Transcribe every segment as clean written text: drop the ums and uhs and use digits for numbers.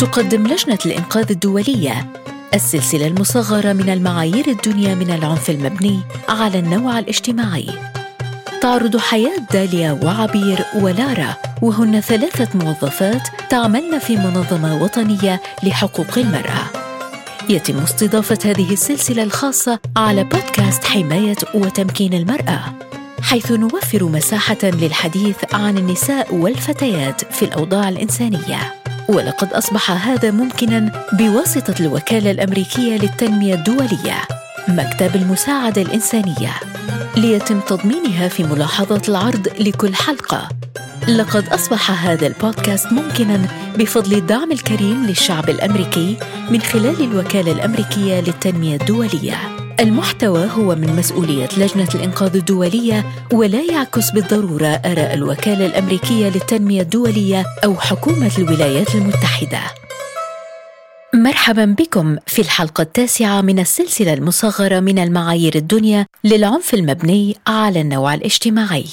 تقدم لجنة الإنقاذ الدولية السلسلة المصغرة من المعايير الدنيا من العنف المبني على النوع الاجتماعي. تعرض حياة داليا وعبير ولارا، وهن 3 موظفات تعملن في منظمة وطنية لحقوق المرأة. يتم استضافة هذه السلسلة الخاصة على بودكاست حماية وتمكين المرأة، حيث نوفر مساحة للحديث عن النساء والفتيات في الأوضاع الإنسانية. ولقد أصبح هذا ممكناً بواسطة الوكالة الأمريكية للتنمية الدولية، مكتب المساعدة الإنسانية، ليتم تضمينها في ملاحظات العرض لكل حلقة. لقد أصبح هذا البودكاست ممكناً بفضل الدعم الكريم للشعب الأمريكي من خلال الوكالة الأمريكية للتنمية الدولية. المحتوى هو من مسؤولية لجنة الإنقاذ الدولية، ولا يعكس بالضرورة آراء الوكالة الأمريكية للتنمية الدولية أو حكومة الولايات المتحدة. مرحباً بكم في الحلقة 9 من السلسلة المصغرة من المعايير الدنيا للعنف المبني على النوع الاجتماعي.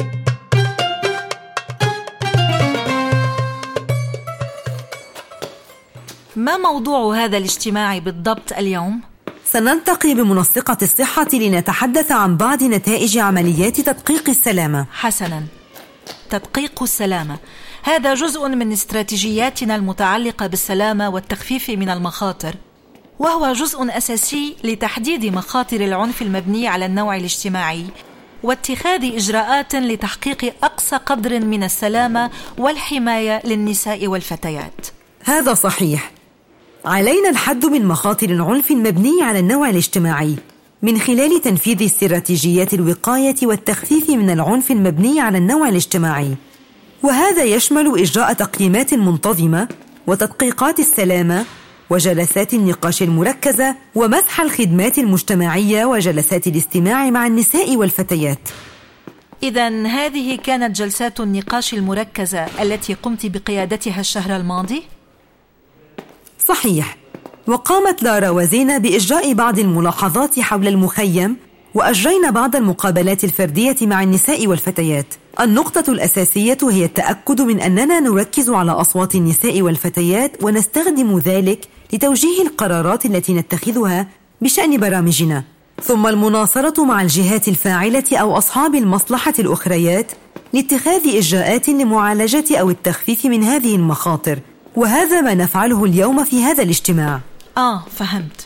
ما موضوع هذا الاجتماع بالضبط اليوم؟ سنلتقي بمنسقة الصحة لنتحدث عن بعض نتائج عمليات تدقيق السلامة. حسناً، تدقيق السلامة هذا جزء من استراتيجياتنا المتعلقة بالسلامة والتخفيف من المخاطر، وهو جزء أساسي لتحديد مخاطر العنف المبني على النوع الاجتماعي واتخاذ إجراءات لتحقيق أقصى قدر من السلامة والحماية للنساء والفتيات. هذا صحيح. علينا الحد من مخاطر العنف المبني على النوع الاجتماعي من خلال تنفيذ استراتيجيات الوقاية والتخفيف من العنف المبني على النوع الاجتماعي، وهذا يشمل إجراء تقييمات منتظمة وتدقيقات السلامة وجلسات النقاش المركزة ومسح الخدمات المجتمعية وجلسات الاستماع مع النساء والفتيات. إذن هذه كانت جلسات النقاش المركزة التي قمت بقيادتها الشهر الماضي؟ صحيح، وقامت لارا وزينة بإجراء بعض الملاحظات حول المخيم، وأجرينا بعض المقابلات الفردية مع النساء والفتيات. النقطة الأساسية هي التأكد من أننا نركز على أصوات النساء والفتيات ونستخدم ذلك لتوجيه القرارات التي نتخذها بشأن برامجنا، ثم المناصرة مع الجهات الفاعلة أو أصحاب المصلحة الأخريات لاتخاذ إجراءات لمعالجة أو التخفيف من هذه المخاطر، وهذا ما نفعله اليوم في هذا الاجتماع. فهمت.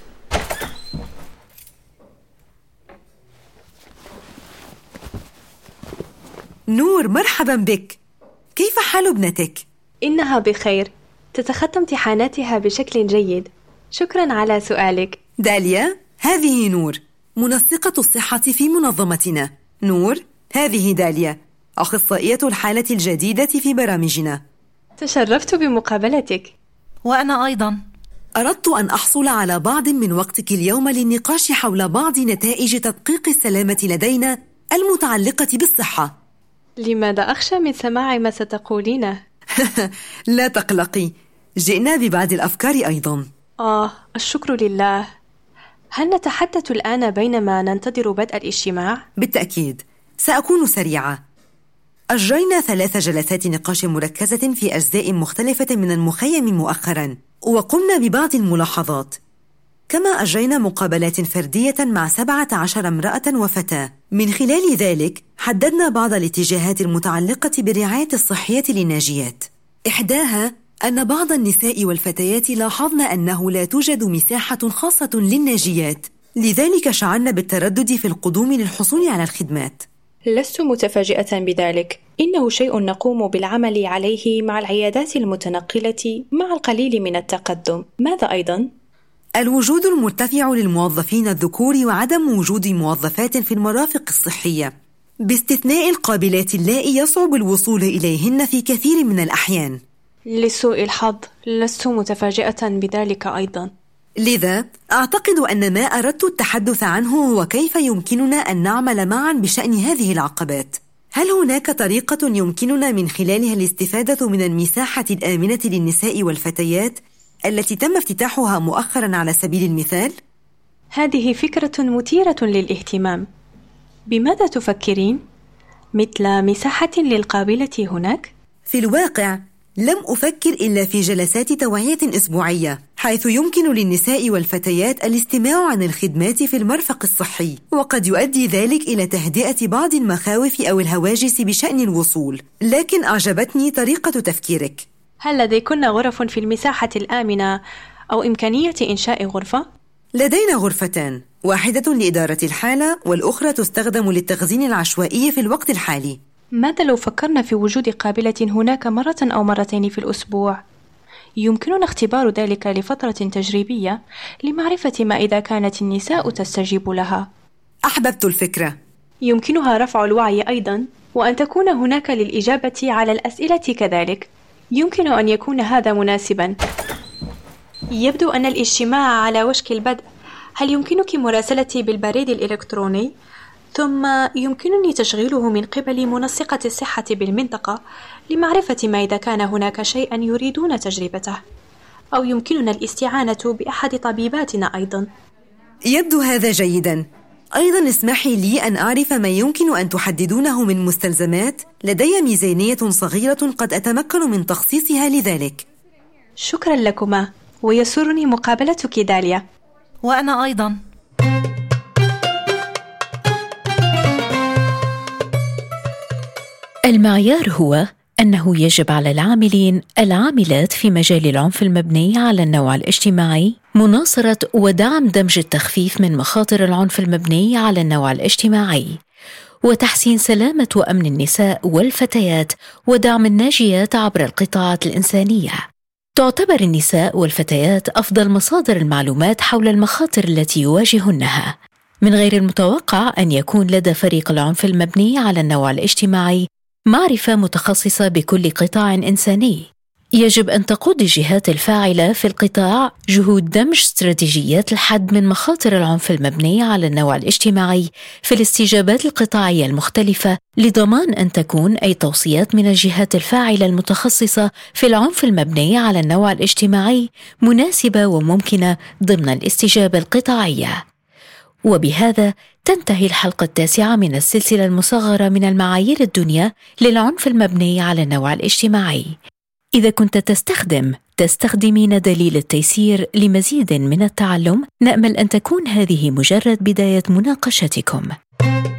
نور، مرحبا بك. كيف حال ابنتك؟ إنها بخير، تتخطى امتحاناتها بشكل جيد. شكرا على سؤالك. داليا، هذه نور، منسقة الصحة في منظمتنا. نور، هذه داليا، أخصائية الحالة الجديدة في برامجنا. تشرفت بمقابلتك. وأنا أيضا. أردت أن أحصل على بعض من وقتك اليوم للنقاش حول بعض نتائج تدقيق السلامة لدينا المتعلقة بالصحة. لماذا أخشى من سماع ما ستقولينه؟ لا تقلقي، جئنا ببعض الأفكار أيضا. الشكر لله. هل نتحدث الآن بينما ننتظر بدء الاجتماع؟ بالتأكيد، سأكون سريعة. أجرينا 3 جلسات نقاش مركزة في أجزاء مختلفة من المخيم مؤخراً، وقمنا ببعض الملاحظات. كما أجرينا مقابلات فردية مع 17 امرأة وفتاة. من خلال ذلك حددنا بعض الاتجاهات المتعلقة بالرعاية الصحية للناجيات. إحداها أن بعض النساء والفتيات لاحظن أنه لا توجد مساحة خاصة للناجيات، لذلك شعرنا بالتردد في القدوم للحصول على الخدمات. لست متفاجئة بذلك، إنه شيء نقوم بالعمل عليه مع العيادات المتنقلة مع القليل من التقدم. ماذا أيضا؟ الوجود المرتفع للموظفين الذكور وعدم وجود موظفات في المرافق الصحية، باستثناء القابلات اللائي يصعب الوصول إليهن في كثير من الأحيان. لسوء الحظ لست متفاجئة بذلك أيضا. لذا أعتقد أن ما أردت التحدث عنه هو كيف يمكننا أن نعمل معا بشأن هذه العقبات. هل هناك طريقة يمكننا من خلالها الاستفادة من المساحة الآمنة للنساء والفتيات التي تم افتتاحها مؤخرا على سبيل المثال؟ هذه فكرة مثيرة للاهتمام. بماذا تفكرين؟ مثل مساحة للقابلة هناك؟ في الواقع لم أفكر إلا في جلسات توعية أسبوعية، حيث يمكن للنساء والفتيات الاستماع عن الخدمات في المرفق الصحي، وقد يؤدي ذلك إلى تهدئة بعض المخاوف أو الهواجس بشأن الوصول. لكن أعجبتني طريقة تفكيرك. هل لديكن غرف في المساحة الآمنة أو إمكانية إنشاء غرفة؟ لدينا غرفتان، واحدة لإدارة الحالة والأخرى تستخدم للتخزين العشوائي في الوقت الحالي. ماذا لو فكرنا في وجود قابلة هناك مرة أو مرتين في الأسبوع؟ يمكننا اختبار ذلك لفترة تجريبية لمعرفة ما إذا كانت النساء تستجيب لها. أحببت الفكرة. يمكنها رفع الوعي أيضا، وأن تكون هناك للإجابة على الأسئلة كذلك. يمكن أن يكون هذا مناسبا. يبدو أن الاجتماع على وشك البدء. هل يمكنك مراسلتي بالبريد الإلكتروني؟ ثم يمكنني تشغيله من قبل منسقة الصحة بالمنطقة لمعرفة ما إذا كان هناك شيئا يريدون تجربته، أو يمكننا الاستعانة بأحد طبيباتنا أيضا. يبدو هذا جيدا. أيضا اسمحي لي أن أعرف ما يمكن أن تحددونه من مستلزمات. لدي ميزانية صغيرة قد أتمكن من تخصيصها لذلك. شكرا لكما، ويسرني مقابلتك داليا. وأنا أيضا. المعيار هو أنه يجب على العاملين العاملات في مجال العنف المبني على النوع الاجتماعي مناصرة ودعم دمج التخفيف من مخاطر العنف المبني على النوع الاجتماعي، وتحسين سلامة وأمن النساء والفتيات، ودعم الناجيات عبر القطاعات الإنسانية. تعتبر النساء والفتيات أفضل مصادر المعلومات حول المخاطر التي يواجهنها. من غير المتوقع أن يكون لدى فريق العنف المبني على النوع الاجتماعي معرفة متخصصة بكل قطاع إنساني. يجب أن تقود الجهات الفاعلة في القطاع جهود دمج استراتيجيات الحد من مخاطر العنف المبني على النوع الاجتماعي في الاستجابات القطاعية المختلفة، لضمان أن تكون أي توصيات من الجهات الفاعلة المتخصصة في العنف المبني على النوع الاجتماعي مناسبة وممكنة ضمن الاستجابة القطاعية. وبهذا تنتهي الحلقة 9 من السلسلة المصغرة من المعايير الدنيا للعنف المبني على النوع الاجتماعي. إذا كنت تستخدمين دليل التيسير لمزيد من التعلم، نأمل أن تكون هذه مجرد بداية مناقشتكم.